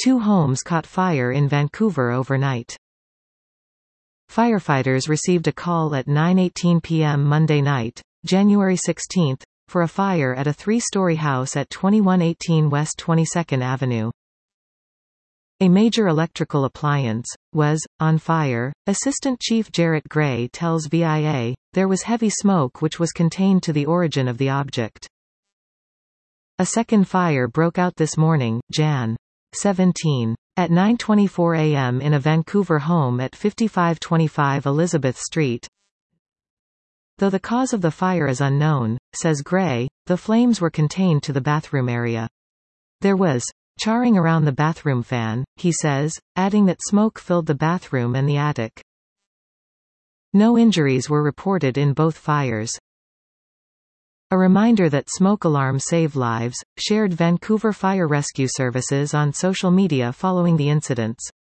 2 homes caught fire in Vancouver overnight. Firefighters received a call at 9:18 p.m. Monday night, January 16, for a fire at a 3-story house at 2118 West 22nd Avenue. A major electrical appliance was on fire. Assistant Chief Jarrett Gray tells VIA, there was heavy smoke which was contained to the origin of the object. A second fire broke out this morning, Jan. 17. At 9:24 a.m. in a Vancouver home at 5525 Elizabeth Street. Though the cause of the fire is unknown, says Gray, the flames were contained to the bathroom area. There was charring around the bathroom fan, he says, adding that smoke filled the bathroom and the attic. No injuries were reported in both fires. A reminder that smoke alarms save lives, shared Vancouver Fire Rescue Services on social media following the incidents.